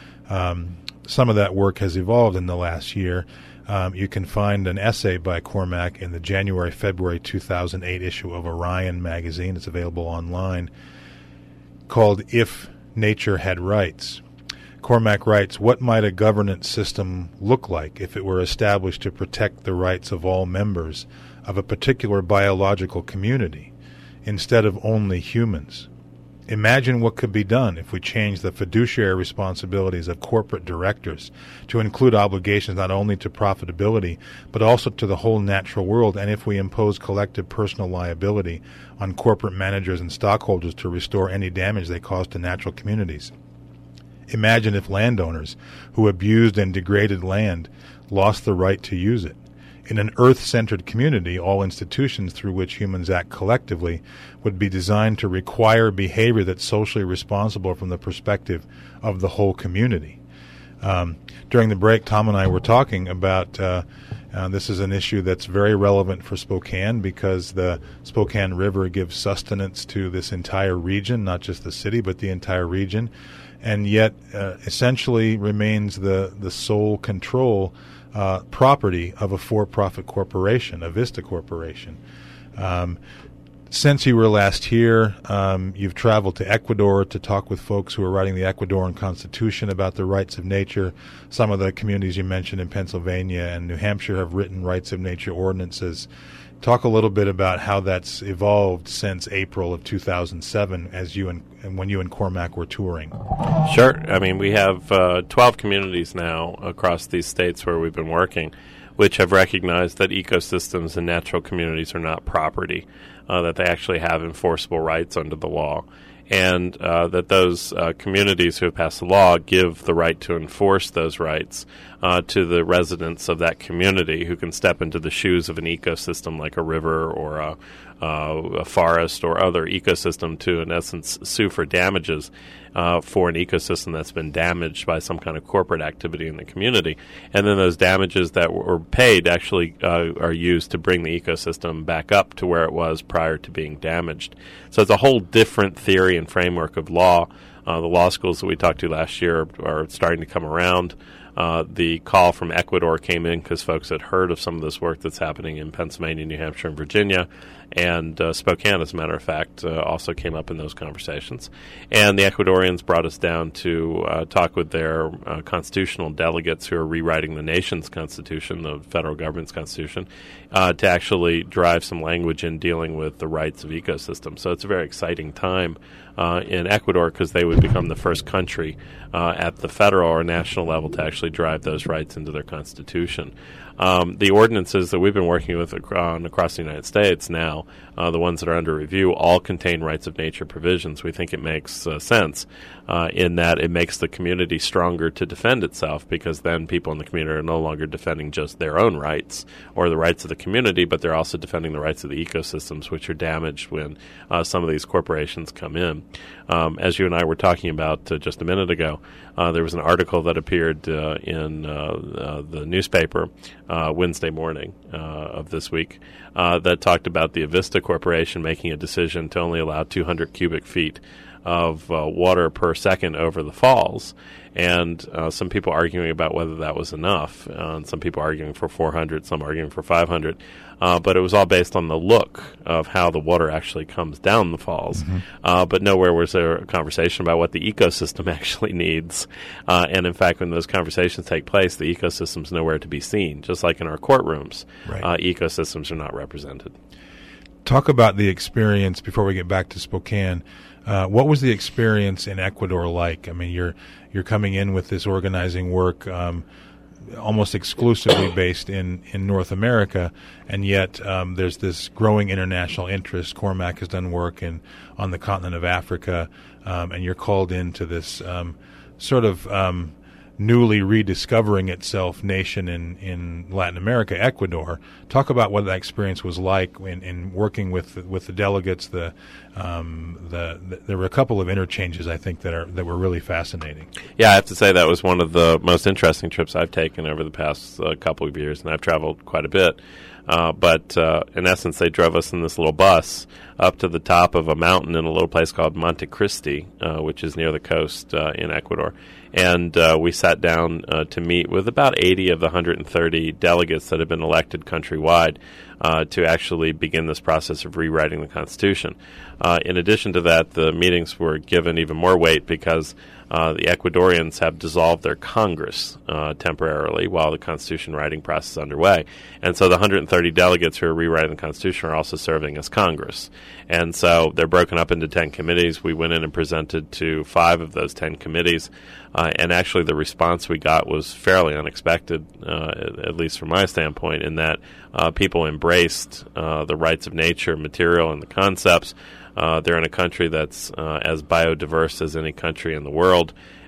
Um, some of that work has evolved in the last year. Um, you can find an essay by Cormac in the January-February two thousand eight issue of Orion magazine. It's available online, called If Nature Had Rights. Cormac writes, what might a governance system look like if it were established to protect the rights of all members of a particular biological community instead of only humans? Imagine what could be done if we changed the fiduciary responsibilities of corporate directors to include obligations not only to profitability but also to the whole natural world, and if we impose collective personal liability on corporate managers and stockholders to restore any damage they cause to natural communities. Imagine if landowners who abused and degraded land lost the right to use it. In an earth-centered community, all institutions through which humans act collectively would be designed to require behavior that's socially responsible from the perspective of the whole community. Um, during the break, Tom and I were talking about uh, Uh, this is an issue that's very relevant for Spokane because the Spokane River gives sustenance to this entire region, not just the city, but the entire region, and yet uh, essentially remains the, the sole control uh, property of a for-profit corporation, Avista Corporation. Um, Since you were last here, um, you've traveled to Ecuador to talk with folks who are writing the Ecuadorian Constitution about the rights of nature. Some of the communities you mentioned in Pennsylvania and New Hampshire have written rights of nature ordinances. Talk a little bit about how that's evolved since April of two thousand seven, as you and, and when you and Cormac were touring. Sure. I mean, we have uh, twelve communities now across these states where we've been working, which have recognized that ecosystems and natural communities are not property, uh, that they actually have enforceable rights under the law, and uh, that those uh, communities who have passed the law give the right to enforce those rights uh, to the residents of that community who can step into the shoes of an ecosystem like a river or a, uh, a forest or other ecosystem to, in essence, sue for damages Uh, for an ecosystem that's been damaged by some kind of corporate activity in the community. And then those damages that were paid actually uh, are used to bring the ecosystem back up to where it was prior to being damaged. So it's a whole different theory and framework of law. Uh, the law schools that we talked to last year are starting to come around. Uh, the call from Ecuador came in because folks had heard of some of this work that's happening in Pennsylvania, New Hampshire, and Virginia. And uh, Spokane, as a matter of fact, uh, also came up in those conversations. And the Ecuadorians brought us down to uh, talk with their uh, constitutional delegates who are rewriting the nation's constitution, the federal government's constitution, uh, to actually drive some language in dealing with the rights of ecosystems. So it's a very exciting time uh, in Ecuador because they would become the first country uh, at the federal or national level to actually drive those rights into their constitution. Um, the ordinances that we've been working with ac- on across the United States now, uh, the ones that are under review, all contain rights of nature provisions. We think it makes uh, sense uh, in that it makes the community stronger to defend itself, because then people in the community are no longer defending just their own rights or the rights of the community, but they're also defending the rights of the ecosystems, which are damaged when uh, some of these corporations come in. Um, as you and I were talking about uh, just a minute ago, uh, there was an article that appeared uh, in uh, uh, the newspaper Uh, Wednesday morning uh, of this week uh, that talked about the Avista Corporation making a decision to only allow two hundred cubic feet of uh, water per second over the falls, and uh, some people arguing about whether that was enough, uh, and some people arguing for four hundred, some arguing for five hundred, uh, but it was all based on the look of how the water actually comes down the falls. Mm-hmm. Uh, but nowhere was there a conversation about what the ecosystem actually needs. Uh, and in fact, when those conversations take place, the ecosystem's nowhere to be seen. Just like in our courtrooms, right. uh, ecosystems are not represented. Talk about the experience before we get back to Spokane. Uh, what was the experience in Ecuador like? I mean, you're you're coming in with this organizing work um, almost exclusively based in, in North America, and yet um, there's this growing international interest. Cormac has done work in on the continent of Africa, um, and you're called into this um, sort of um, newly rediscovering itself nation in, in Latin America, Ecuador. Talk about what that experience was like in, in working with with the delegates. The, um, the the there were a couple of interchanges I think that are that were really fascinating. Yeah, I have to say that was one of the most interesting trips I've taken over the past uh, couple of years, and I've traveled quite a bit. Uh, but uh, in essence, they drove us in this little bus up to the top of a mountain in a little place called Monte Cristi, uh, which is near the coast uh, in Ecuador. And uh, we sat down uh, to meet with about eighty of the one hundred thirty delegates that have been elected countrywide uh, to actually begin this process of rewriting the Constitution. Uh, in addition to that, the meetings were given even more weight because uh, the Ecuadorians have dissolved their Congress uh, temporarily while the Constitution writing process is underway. And so the one hundred thirty delegates who are rewriting the Constitution are also serving as Congress. And so they're broken up into ten committees. We went in and presented to five of those ten committees. Uh, and actually the response we got was fairly unexpected, uh, at least from my standpoint, in that uh, people embraced uh, the rights of nature, material, and the concepts. Uh, they're in a country that's uh, as biodiverse as any country in the world,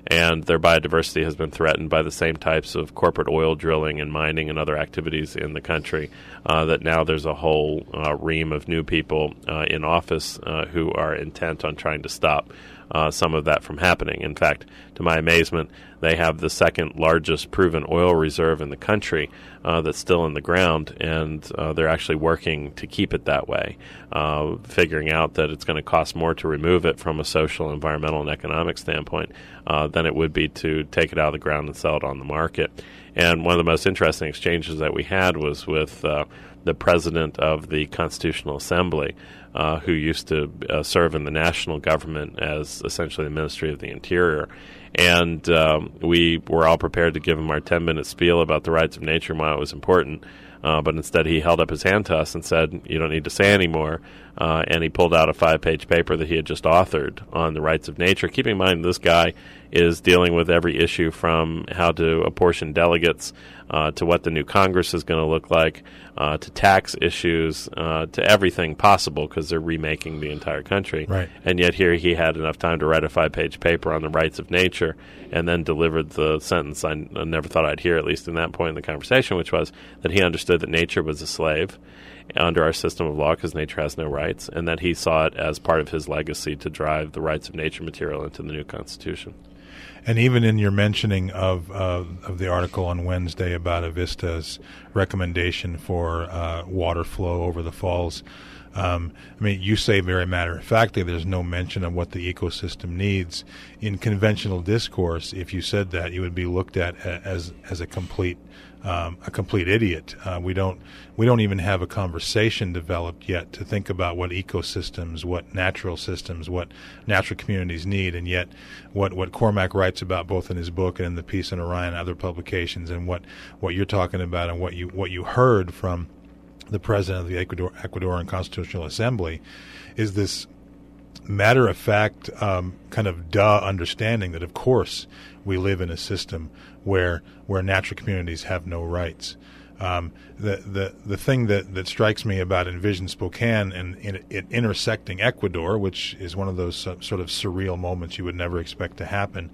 and their biodiversity has been threatened by the same types of corporate oil drilling and mining and other activities in the country, uh, that now there's a whole uh, ream of new people uh, in office uh, who are intent on trying to stop uh, some of that from happening. In fact, to my amazement, they have the second largest proven oil reserve in the country uh, that's still in the ground, and uh, they're actually working to keep it that way, uh, figuring out that it's going to cost more to remove it from a social, environmental, and economic standpoint uh, than it would be to take it out of the ground and sell it on the market. And one of the most interesting exchanges that we had was with uh, the president of the Constitutional Assembly, uh, who used to uh, serve in the national government as essentially the Ministry of the Interior. And um, we were all prepared to give him our ten-minute spiel about the rights of nature and why it was important. Uh, but instead he held up his hand to us and said, you don't need to say anymore. Uh, and he pulled out a five-page paper that he had just authored on the rights of nature. Keeping in mind, this guy is dealing with every issue from how to apportion delegates uh, to what the new Congress is going to look like, uh, to tax issues, uh, to everything possible, because they're remaking the entire country. Right. And yet here he had enough time to write a five-page paper on the rights of nature and then delivered the sentence I, n- I never thought I'd hear, at least in that point in the conversation, which was that he understood that nature was a slave under our system of law because nature has no rights, and that he saw it as part of his legacy to drive the rights of nature material into the new Constitution. And even in your mentioning of uh, of the article on Wednesday about Avista's recommendation for uh, water flow over the falls, um, I mean, you say very matter-of-factly there's no mention of what the ecosystem needs. In conventional discourse, if you said that, you would be looked at as as a complete um, a complete idiot. Uh, we don't we don't even have a conversation developed yet to think about what ecosystems, what natural systems, what natural communities need. And yet, what what Cormac writes about both in his book and in the piece in Orion and other publications, and what, what you're talking about and what you what you heard from the president of the Ecuador, Ecuadorian Constitutional Assembly, is this matter-of-fact um, kind of duh understanding that, of course, we live in a system where where natural communities have no rights. Um, the, the the thing that, that strikes me about Envision Spokane and in, it intersecting Ecuador, which is one of those uh, sort of surreal moments you would never expect to happen,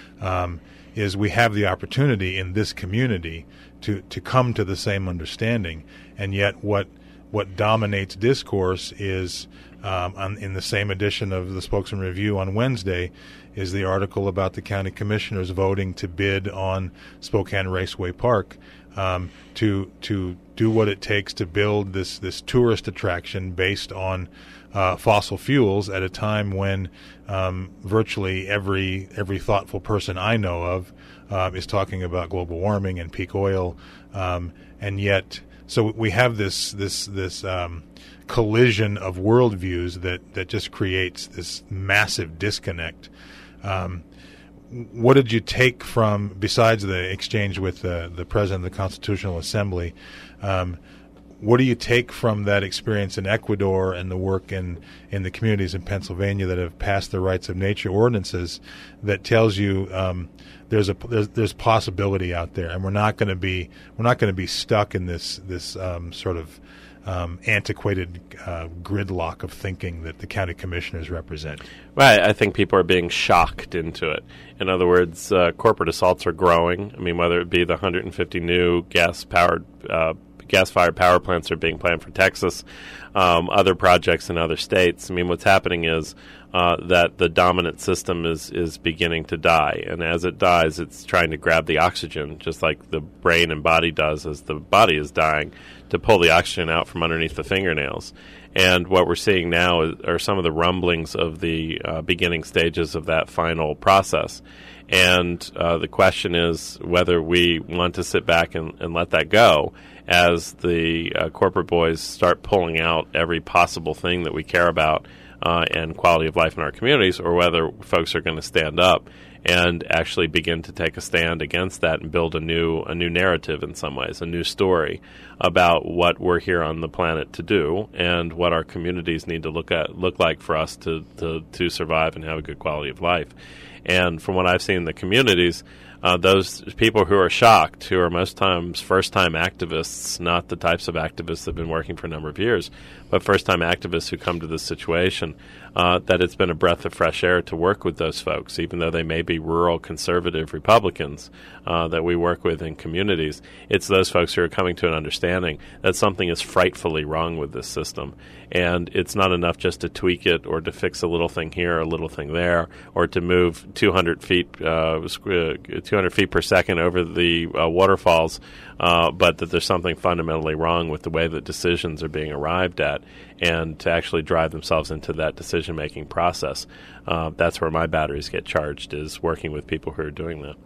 um, is we have the opportunity in this community to, to come to the same understanding, and yet what what dominates discourse is um, on, in the same edition of the Spokesman Review on Wednesday is the article about the county commissioners voting to bid on Spokane Raceway Park um, to to do what it takes to build this this tourist attraction based on uh, fossil fuels at a time when um, virtually every every thoughtful person I know of uh, is talking about global warming and peak oil, um, and yet. So we have this this this um, collision of worldviews that, that just creates this massive disconnect. Um, what did you take from, besides the exchange with the, the president of the Constitutional Assembly, um, what do you take from that experience in Ecuador and the work in, in the communities in Pennsylvania that have passed the rights of nature ordinances that tells you um, there's a there's, there's possibility out there, and we're not going to be we're not going to be stuck in this this um, sort of um, antiquated uh, gridlock of thinking that the county commissioners represent? Right, I think people are being shocked into it. In other words, uh, corporate assaults are growing. I mean, whether it be the one hundred fifty new gas-powered uh, gas-fired power plants that are being planned for Texas, um, other projects in other states. I mean, what's happening is uh, that the dominant system is, is beginning to die. And as it dies, it's trying to grab the oxygen, just like the brain and body does as the body is dying, to pull the oxygen out from underneath the fingernails. And what we're seeing now is, are some of the rumblings of the uh, beginning stages of that final process. And uh, the question is whether we want to sit back and, and let that go as the uh, corporate boys start pulling out every possible thing that we care about uh, and quality of life in our communities, or whether folks are going to stand up and actually begin to take a stand against that and build a new a new narrative in some ways, a new story about what we're here on the planet to do and what our communities need to look at look like for us to, to, to survive and have a good quality of life. And from what I've seen in the communities, uh, those people who are shocked, who are most times first-time activists, not the types of activists that have been working for a number of years, but first-time activists who come to this situation, uh, that it's been a breath of fresh air to work with those folks, even though they may be be rural conservative Republicans uh, that we work with in communities. It's those folks who are coming to an understanding that something is frightfully wrong with this system. And it's not enough just to tweak it or to fix a little thing here, a little thing there, or to move two hundred feet, uh, two hundred feet per second over the uh, waterfalls, uh, but that there's something fundamentally wrong with the way that decisions are being arrived at, and to actually drive themselves into that decision-making process. Uh, that's where my batteries get charged, is working with people who are doing that.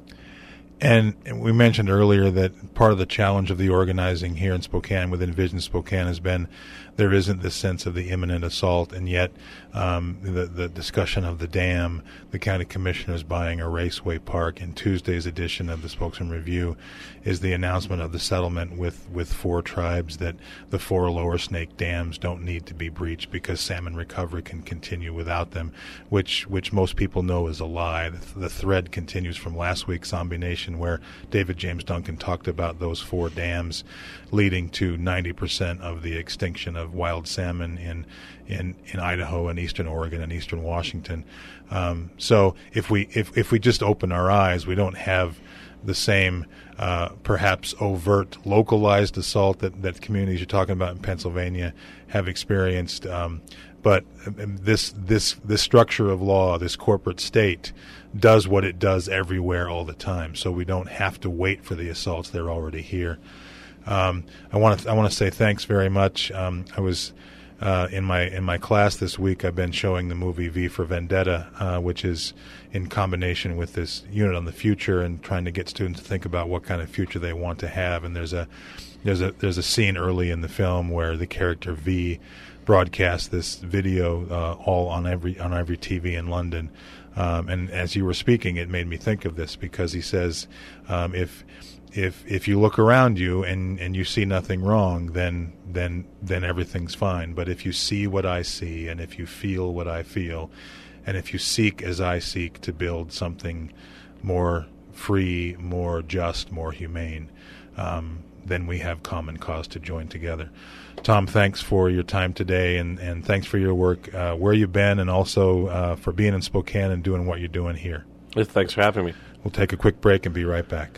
And we mentioned earlier that part of the challenge of the organizing here in Spokane with Envision Spokane has been there isn't this sense of the imminent assault, and yet um, the, the discussion of the dam, the county commissioners buying a raceway park, and Tuesday's edition of the Spokesman Review is the announcement of the settlement with, with four tribes that the four Lower Snake dams don't need to be breached because salmon recovery can continue without them, which which most people know is a lie. The, the thread continues from last week's Zombie Nation, where David James Duncan talked about those four dams leading to ninety percent of the extinction of wild salmon in in, in Idaho and eastern Oregon and eastern Washington. Um, so if we if, if we just open our eyes, we don't have the same uh, perhaps overt localized assault that, that communities you're talking about in Pennsylvania have experienced. Um, but this this this structure of law, this corporate state, does what it does everywhere all the time. So we don't have to wait for the assaults; they're already here. Um, I want to I want to say thanks very much. Um, I was uh, in my in my class this week. I've been showing the movie V for Vendetta, uh, which is in combination with this unit on the future and trying to get students to think about what kind of future they want to have. And there's a there's a there's a scene early in the film where the character V broadcasts this video uh, all on every on every T V in London. Um, and as you were speaking, it made me think of this because he says, um, if If if you look around you and, and you see nothing wrong, then then then everything's fine. But if you see what I see, and if you feel what I feel, and if you seek as I seek to build something more free, more just, more humane, um, then we have common cause to join together. Tom, thanks for your time today, and, and thanks for your work, uh, where you've been, and also uh, for being in Spokane and doing what you're doing here. Thanks for having me. We'll take a quick break and be right back.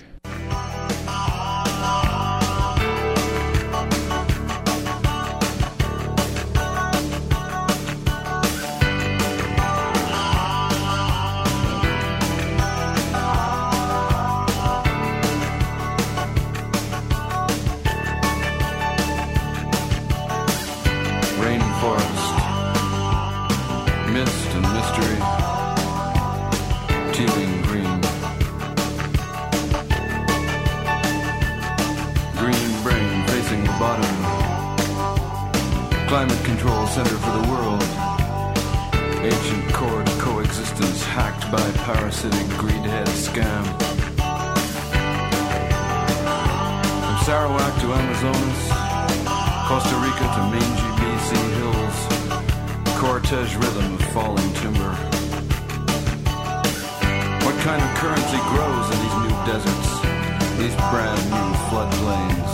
Climate control center for the world. Ancient core to coexistence hacked by parasitic greedhead scam. From Sarawak to Amazonas, Costa Rica to mangy B C hills, Cortez rhythm of falling timber. What kind of currency grows in these new deserts, these brand new floodplains?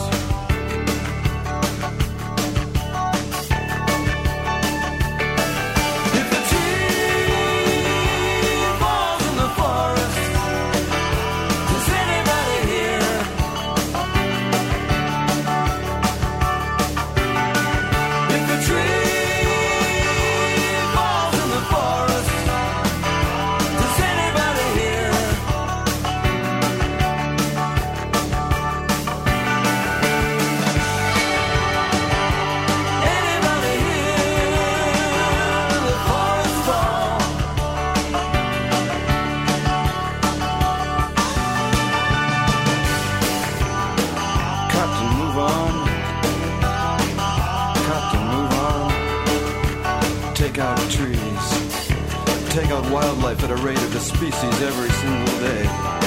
Wildlife at a rate of a species every single day.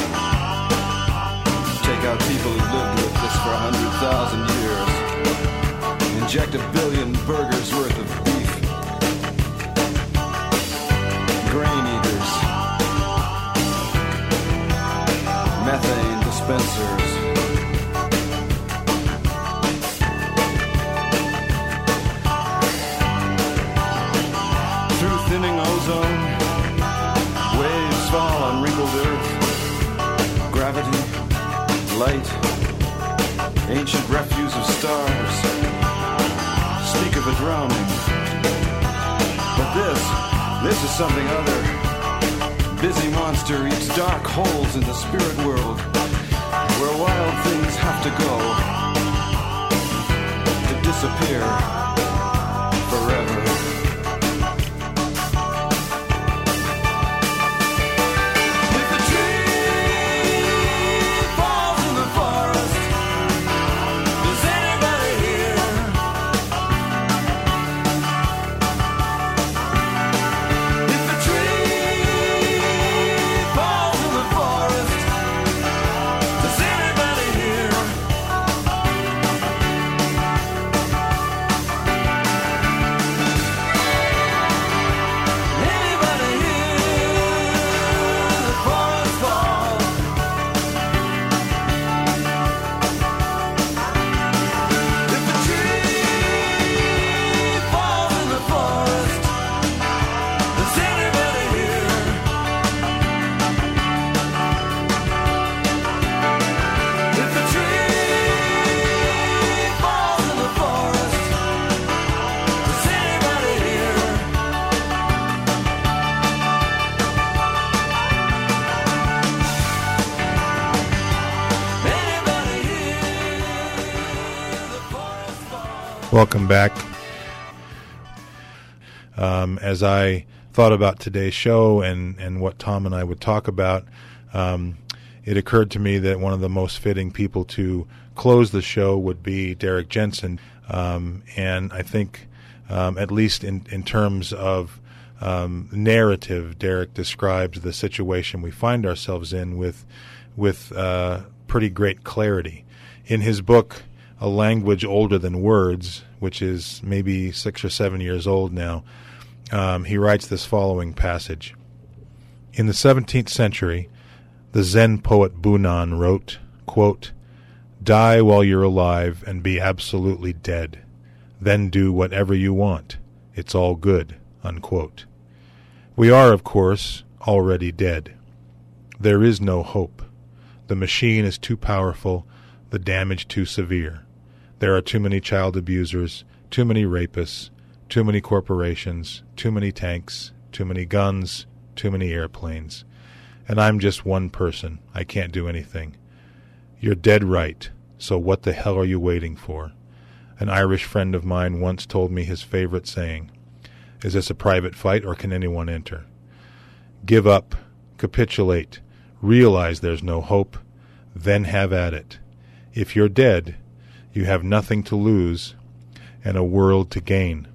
Take out people who lived with this for a hundred thousand years. Inject a billion burgers worth of beef. Grain eaters. Methane dispensers. Through thinning ozone, waves fall on wrinkled light, ancient refuse of stars, speak of a drowning. But this, this is something other. Busy monster eats dark holes in the spirit world, where wild things have to go, to disappear forever. Welcome back. Um, as I thought about today's show and, and what Tom and I would talk about, um, it occurred to me that one of the most fitting people to close the show would be Derrick Jensen. Um, and I think, um, at least in, in terms of um, narrative, Derrick describes the situation we find ourselves in with, with uh, pretty great clarity. In his book, A Language Older Than Words, which is maybe six or seven years old now, um, he writes this following passage. In the seventeenth century, the Zen poet Bunan wrote, quote, "Die while you're alive and be absolutely dead. Then do whatever you want. It's all good," unquote. We are, of course, already dead. There is no hope. The machine is too powerful, the damage too severe. There are too many child abusers, too many rapists, too many corporations, too many tanks, too many guns, too many airplanes. And I'm just one person. I can't do anything. You're dead right, so what the hell are you waiting for? An Irish friend of mine once told me his favorite saying. Is this a private fight or can anyone enter? Give up, capitulate, realize there's no hope, then have at it. If you're dead, you have nothing to lose and a world to gain.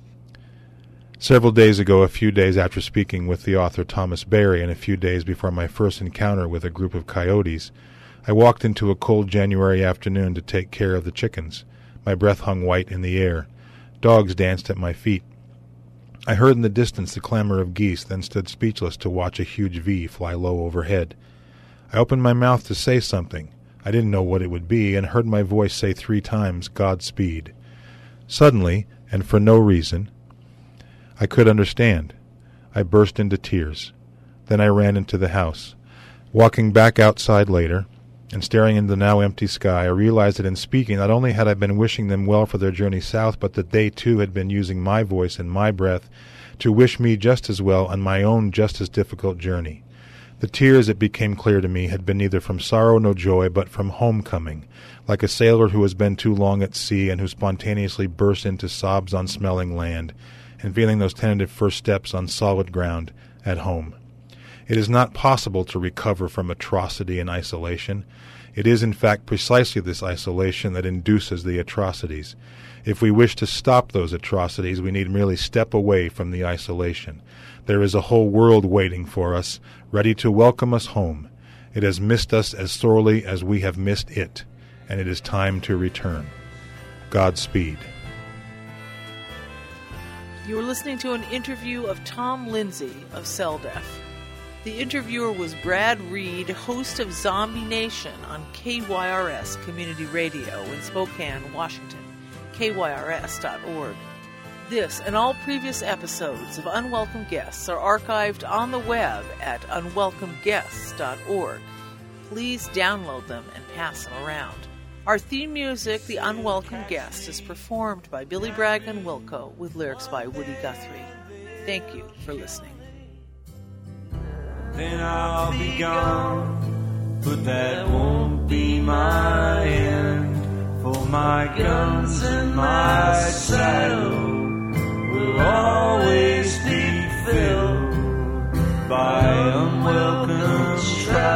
Several days ago, a few days after speaking with the author Thomas Berry and a few days before my first encounter with a group of coyotes, I walked into a cold January afternoon to take care of the chickens. My breath hung white in the air. Dogs danced at my feet. I heard in the distance the clamor of geese, then stood speechless to watch a huge V fly low overhead. I opened my mouth to say something. I didn't know what it would be, and heard my voice say three times, Godspeed. Suddenly, and for no reason, I could understand. I burst into tears. Then I ran into the house. Walking back outside later, and staring into the now empty sky, I realized that in speaking, not only had I been wishing them well for their journey south, but that they too had been using my voice and my breath to wish me just as well on my own just as difficult journey. The tears, it became clear to me, had been neither from sorrow nor joy, but from homecoming, like a sailor who has been too long at sea and who spontaneously bursts into sobs on smelling land, and feeling those tentative first steps on solid ground at home. It is not possible to recover from atrocity in isolation. It is, in fact, precisely this isolation that induces the atrocities. If we wish to stop those atrocities, we need merely step away from the isolation. There is a whole world waiting for us, ready to welcome us home. It has missed us as sorely as we have missed it, and it is time to return. Godspeed. You are listening to an interview of Tom Lindsay of CellDeaf. The interviewer was Brad Reed, host of Zombie Nation on K Y R S Community Radio in Spokane, Washington, K Y R S dot org. This and all previous episodes of Unwelcome Guests are archived on the web at unwelcome guests dot org. please download them and pass them around. Our theme music, The Unwelcome Guest, is performed by Billy Bragg and Wilco with lyrics by Woody Guthrie. Thank you for listening. Then I'll be gone, but that won't be my end. For my guns and my saddle will always be filled by unwelcome travel.